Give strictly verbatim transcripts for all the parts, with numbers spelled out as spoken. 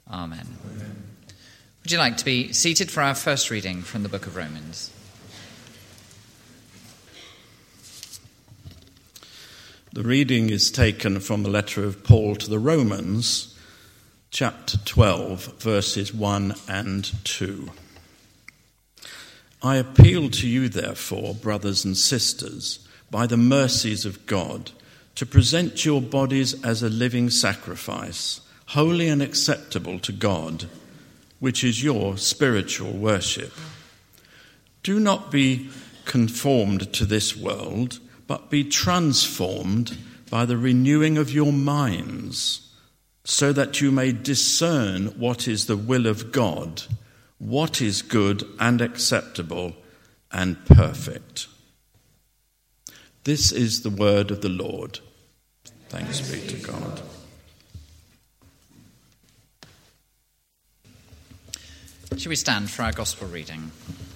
Amen. Amen. Would you like to be seated for our first reading from the book of Romans? The reading is taken from the letter of Paul to the Romans, chapter twelve, verses one and two. I appeal to you, therefore, brothers and sisters, by the mercies of God, to present your bodies as a living sacrifice, holy and acceptable to God, which is your spiritual worship. Do not be conformed to this world, but be transformed by the renewing of your minds, so that you may discern what is the will of God, what is good and acceptable and perfect. This is the word of the Lord. Thanks be to God. Shall we stand for our gospel reading?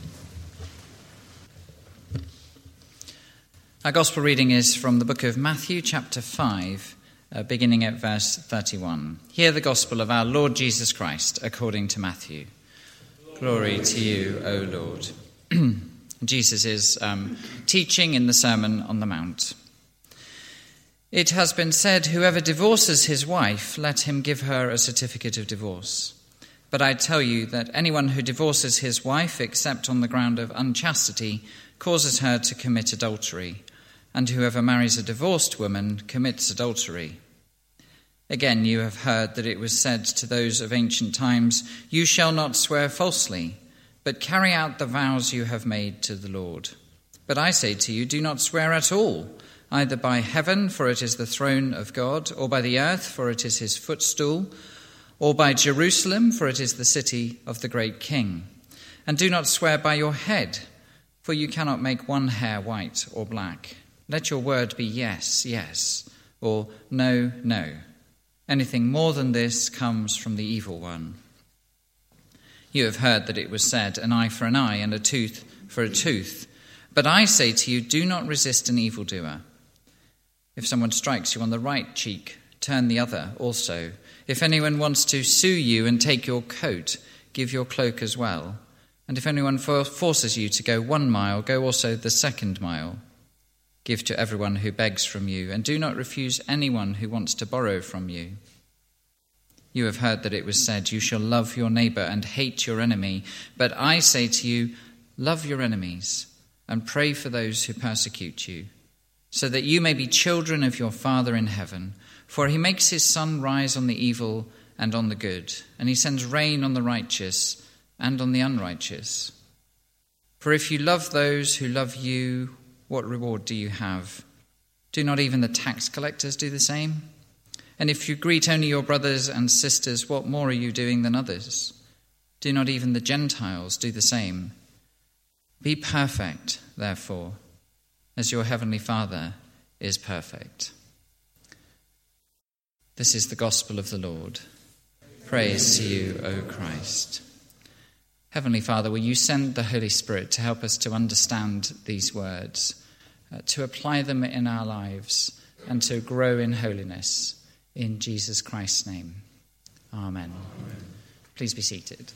Our gospel reading is from the book of Matthew, chapter five, uh, beginning at verse thirty-one. Hear the gospel of our Lord Jesus Christ according to Matthew. Glory to you, O Lord. Jesus is um, teaching in the Sermon on the Mount. It has been said, whoever divorces his wife, let him give her a certificate of divorce. But I tell you that anyone who divorces his wife, except on the ground of unchastity, causes her to commit adultery. And whoever marries a divorced woman commits adultery. Again, you have heard that it was said to those of ancient times, you shall not swear falsely, but carry out the vows you have made to the Lord. But I say to you, do not swear at all, either by heaven, for it is the throne of God, or by the earth, for it is his footstool, or by Jerusalem, for it is the city of the great King. And do not swear by your head, for you cannot make one hair white or black. Let your word be yes, yes, or no, no. Anything more than this comes from the evil one. You have heard that it was said, an eye for an eye and a tooth for a tooth. But I say to you, do not resist an evildoer. If someone strikes you on the right cheek, turn the other also. If anyone wants to sue you and take your coat, give your cloak as well. And if anyone for- forces you to go one mile, go also the second mile. Give to everyone who begs from you, and do not refuse anyone who wants to borrow from you. You have heard that it was said, you shall love your neighbor and hate your enemy. But I say to you, love your enemies and pray for those who persecute you, so that you may be children of your Father in heaven. For he makes his sun rise on the evil and on the good, and he sends rain on the righteous and on the unrighteous. For if you love those who love you, what reward do you have? Do not even the tax collectors do the same? And if you greet only your brothers and sisters, what more are you doing than others? Do not even the Gentiles do the same? Be perfect, therefore, as your heavenly Father is perfect. This is the gospel of the Lord. Praise to you, O Christ. Heavenly Father, will you send the Holy Spirit to help us to understand these words, uh, to apply them in our lives, and to grow in holiness. In Jesus Christ's name. Amen. Amen. Please be seated.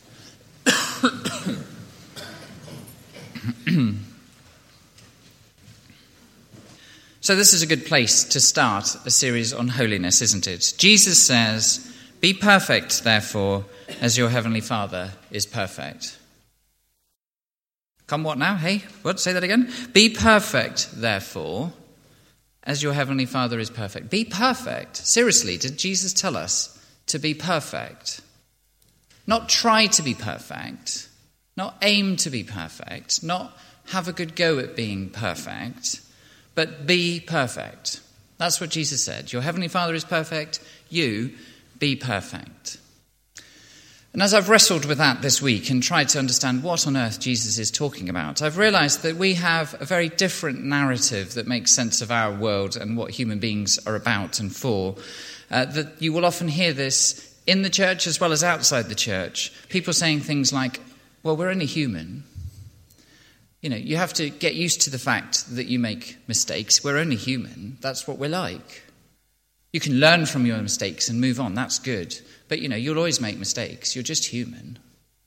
So this is a good place to start a series on holiness, isn't it? Jesus says, be perfect, therefore, as your heavenly Father is perfect. Come what now? Hey, what? Say that again. Be perfect, therefore, as your heavenly Father is perfect. Be perfect. Seriously, did Jesus tell us to be perfect? Not try to be perfect, not aim to be perfect, not have a good go at being perfect, but be perfect. That's what Jesus said. Your heavenly Father is perfect, you be perfect. And as I've wrestled with that this week and tried to understand what on earth Jesus is talking about, I've realized that we have a very different narrative that makes sense of our world and what human beings are about and for. Uh, that you will often hear this in the church as well as outside the church. People saying things like, well, we're only human. You know, you have to get used to the fact that you make mistakes. We're only human. That's what we're like. You can learn from your mistakes and move on. That's good. But, you know, you'll always make mistakes. You're just human.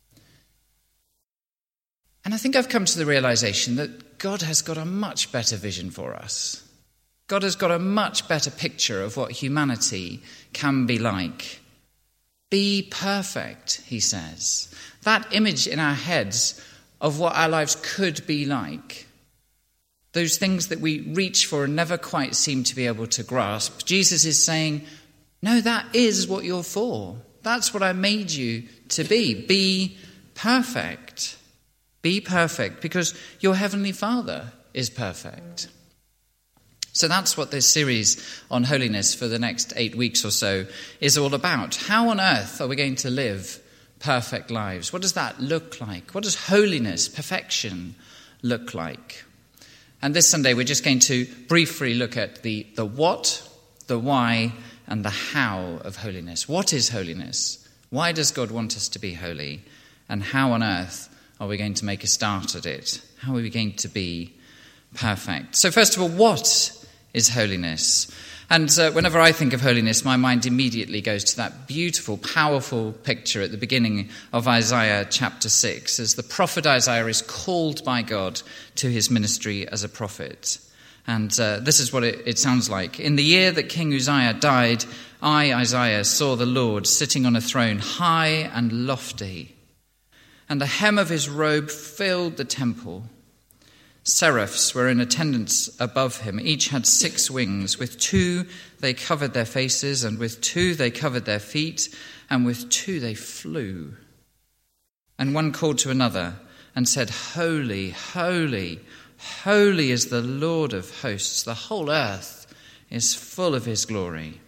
And I think I've come to the realization that God has got a much better vision for us. God has got a much better picture of what humanity can be like. Be perfect, he says. That image in our heads of what our lives could be like, those things that we reach for and never quite seem to be able to grasp, Jesus is saying, no, that is what you're for. That's what I made you to be. Be perfect. Be perfect because your Heavenly Father is perfect. So that's what this series on holiness for the next eight weeks or so is all about. How on earth are we going to live perfect lives? What does that look like? What does holiness, perfection, look like? And this Sunday we're just going to briefly look at the, the what, the why, and the how of holiness. What is holiness? Why does God want us to be holy? And how on earth are we going to make a start at it? How are we going to be perfect? So first of all, what is holiness? And uh, whenever I think of holiness, my mind immediately goes to that beautiful, powerful picture at the beginning of Isaiah chapter six, as the prophet Isaiah is called by God to his ministry as a prophet. And uh, this is what it, it sounds like. In the year that King Uzziah died, I, Isaiah, saw the Lord sitting on a throne high and lofty, and the hem of his robe filled the temple. Seraphs were in attendance above him. Each had six wings. With two they covered their faces, and with two they covered their feet, and with two they flew. And one called to another and said, Holy, holy, holy is the Lord of hosts. The whole earth is full of his glory.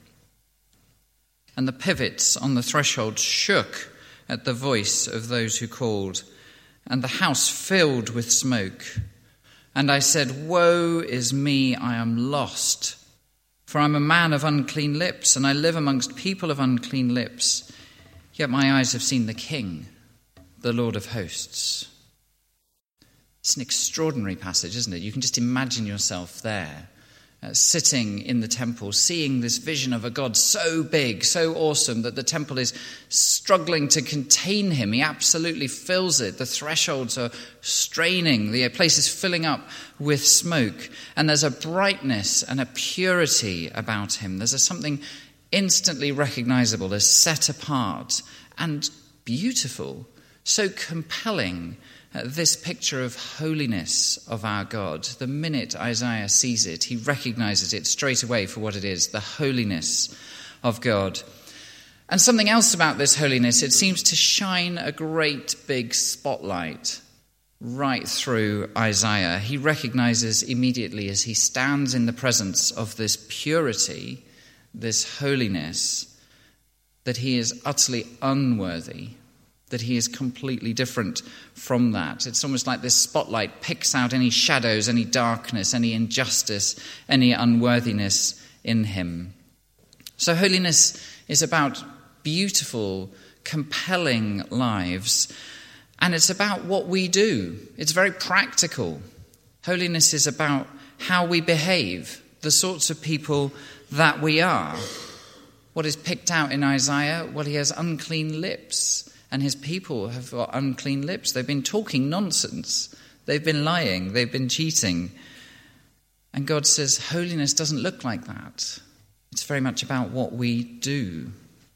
And the pivots on the threshold shook at the voice of those who called, and the house filled with smoke. And I said, Woe is me, I am lost, for I'm a man of unclean lips, and I live amongst people of unclean lips. Yet my eyes have seen the King, the Lord of hosts. It's an extraordinary passage, isn't it? You can just imagine yourself there, uh, sitting in the temple, seeing this vision of a God so big, so awesome, that the temple is struggling to contain him. He absolutely fills it. The thresholds are straining. The place is filling up with smoke. And there's a brightness and a purity about him. There's a something instantly recognizable as set apart and beautiful, so compelling. Uh, this picture of holiness of our God. The minute Isaiah sees it, he recognizes it straight away for what it is, the holiness of God. And something else about this holiness, it seems to shine a great big spotlight right through Isaiah. He recognizes immediately as he stands in the presence of this purity, this holiness, that he is utterly unworthy, that he is completely different from that. It's almost like this spotlight picks out any shadows, any darkness, any injustice, any unworthiness in him. So holiness is about beautiful, compelling lives, and it's about what we do. It's very practical. Holiness is about how we behave, the sorts of people that we are. What is picked out in Isaiah? Well, he has unclean lips. And his people have got unclean lips. They've been talking nonsense. They've been lying. They've been cheating. And God says, holiness doesn't look like that. It's very much about what we do.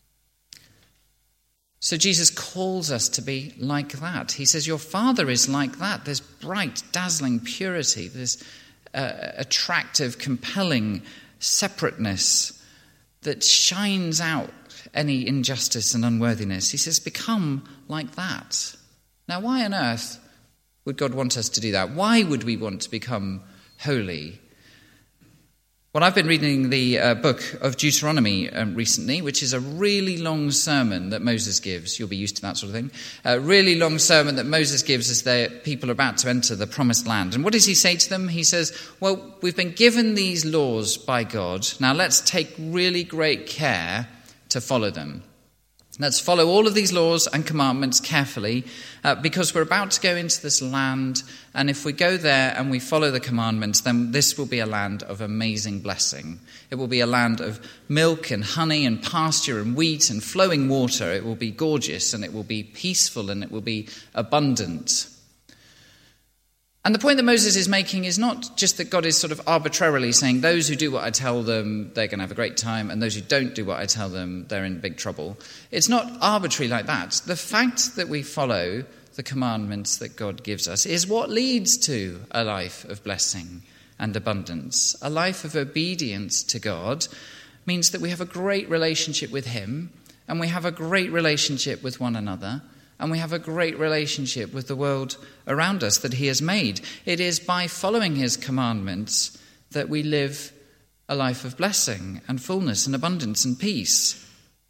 So Jesus calls us to be like that. He says, your Father is like that. There's bright, dazzling purity. There's uh, attractive, compelling separateness that shines out any injustice and unworthiness. He says, become like that. Now, why on earth would God want us to do that? Why would we want to become holy? Well, I've been reading the uh, book of Deuteronomy um, recently, which is a really long sermon that Moses gives. You'll be used to that sort of thing. A really long sermon that Moses gives as the people are about to enter the promised land. And what does he say to them? He says, well, we've been given these laws by God. Now let's take really great care to follow them. Let's follow all of these laws and commandments carefully uh, because we're about to go into this land, and if we go there and we follow the commandments, then this will be a land of amazing blessing. It will be a land of milk and honey and pasture and wheat and flowing water. It will be gorgeous and it will be peaceful and it will be abundant. And the point that Moses is making is not just that God is sort of arbitrarily saying those who do what I tell them, they're going to have a great time, and those who don't do what I tell them, they're in big trouble. It's not arbitrary like that. The fact that we follow the commandments that God gives us is what leads to a life of blessing and abundance. A life of obedience to God means that we have a great relationship with him, and we have a great relationship with one another, and we have a great relationship with the world around us that he has made. It is by following his commandments that we live a life of blessing and fullness and abundance and peace.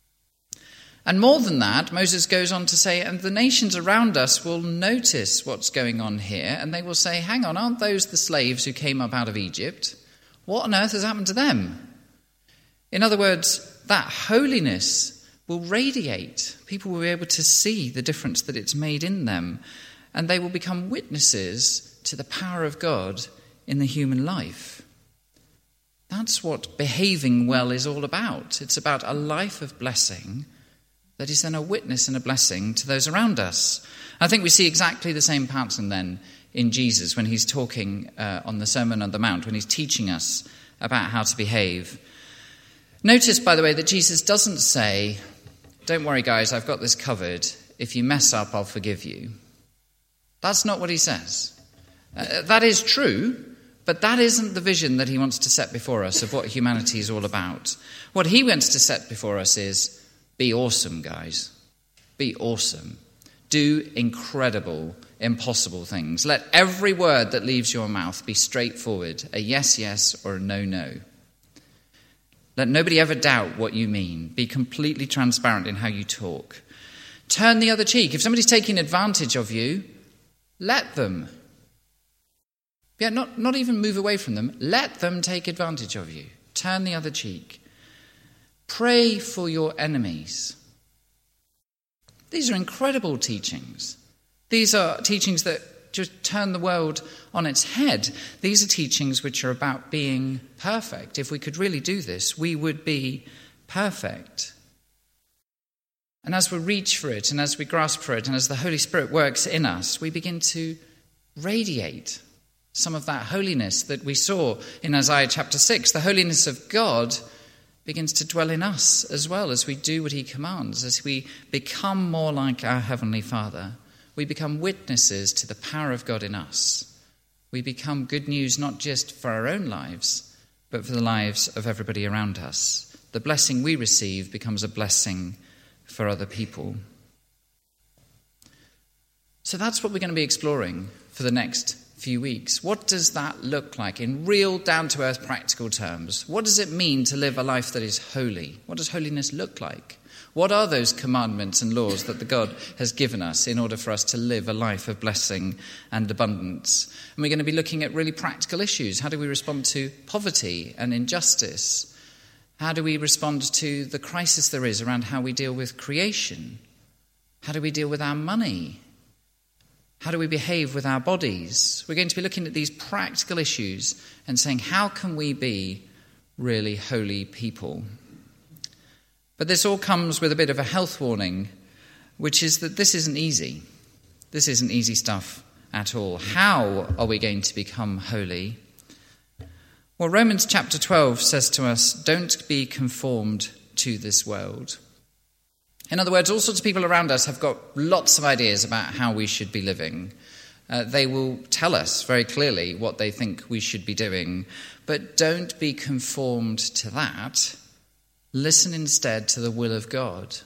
And more than that, Moses goes on to say, and the nations around us will notice what's going on here, and they will say, hang on, aren't those the slaves who came up out of Egypt? What on earth has happened to them? In other words, that holiness will radiate. People will be able to see the difference that it's made in them, and they will become witnesses to the power of God in the human life. That's what behaving well is all about. It's about a life of blessing that is then a witness and a blessing to those around us. I think we see exactly the same pattern then in Jesus when he's talking uh, on the Sermon on the Mount, when he's teaching us about how to behave. Notice, by the way, that Jesus doesn't say, don't worry, guys, I've got this covered. If you mess up, I'll forgive you. That's not what he says. Uh, that is true, but that isn't the vision that he wants to set before us of what humanity is all about. What he wants to set before us is, be awesome, guys. Be awesome. Do incredible, impossible things. Let every word that leaves your mouth be straightforward, a yes, yes, or a no, no. Let nobody ever doubt what you mean. Be completely transparent in how you talk. Turn the other cheek. If somebody's taking advantage of you, let them. Yeah, not, not even move away from them. Let them take advantage of you. Turn the other cheek. Pray for your enemies. These are incredible teachings. These are teachings that just turn the world on its head. These are teachings which are about being perfect. If we could really do this, we would be perfect. And as we reach for it, and as we grasp for it, and as the Holy Spirit works in us, we begin to radiate some of that holiness that we saw in Isaiah chapter six. The holiness of God begins to dwell in us as well as we do what he commands, as we become more like our Heavenly Father. We become witnesses to the power of God in us. We become good news not just for our own lives, but for the lives of everybody around us. The blessing we receive becomes a blessing for other people. So that's what we're going to be exploring for the next few weeks. What does that look like in real, down-to-earth, practical terms? What does it mean to live a life that is holy? What does holiness look like? What are those commandments and laws that the God has given us in order for us to live a life of blessing and abundance? And we're going to be looking at really practical issues. How do we respond to poverty and injustice? How do we respond to the crisis there is around how we deal with creation? How do we deal with our money? How do we behave with our bodies? We're going to be looking at these practical issues and saying, how can we be really holy people? But this all comes with a bit of a health warning, which is that this isn't easy. This isn't easy stuff at all. How are we going to become holy? Well, Romans chapter twelve says to us, don't be conformed to this world. In other words, all sorts of people around us have got lots of ideas about how we should be living. Uh, they will tell us very clearly what they think we should be doing, but don't be conformed to that. Listen instead to the will of God.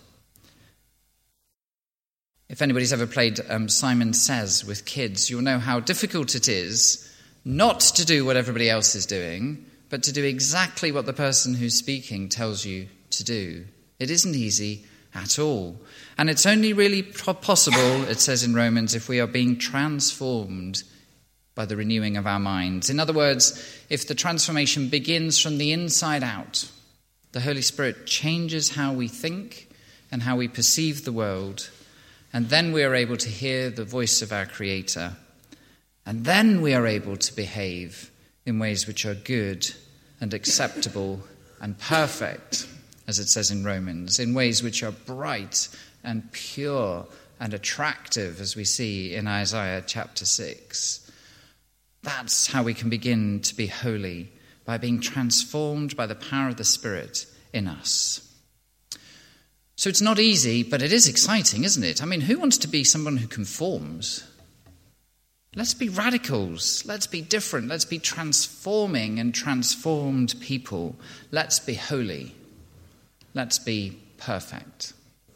If anybody's ever played um, Simon Says with kids, you'll know how difficult it is not to do what everybody else is doing, but to do exactly what the person who's speaking tells you to do. It isn't easy at all. And it's only really possible, it says in Romans, if we are being transformed by the renewing of our minds. In other words, if the transformation begins from the inside out, the Holy Spirit changes how we think, and how we perceive the world, and then we are able to hear the voice of our Creator, and then we are able to behave in ways which are good and acceptable and perfect, as it says in Romans, in ways which are bright and pure and attractive, as we see in Isaiah chapter six. That's how we can begin to be holy, by being transformed by the power of the Spirit in us. So it's not easy, but it is exciting, isn't it? I mean, who wants to be someone who conforms? Let's be radicals. Let's be different. Let's be transforming and transformed people. Let's be holy. Let's be perfect.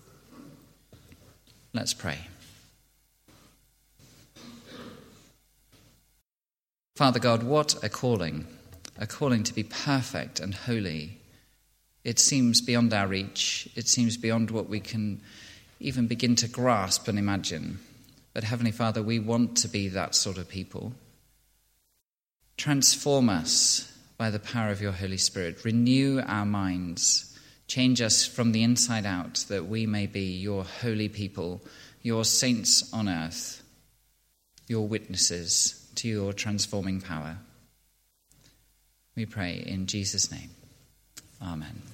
Let's pray. Father God, what a calling, a calling to be perfect and holy. It seems beyond our reach. It seems beyond what we can even begin to grasp and imagine. But Heavenly Father, we want to be that sort of people. Transform us by the power of your Holy Spirit. Renew our minds. Change us from the inside out, that we may be your holy people, your saints on earth, your witnesses to your transforming power. We pray in Jesus' name. Amen.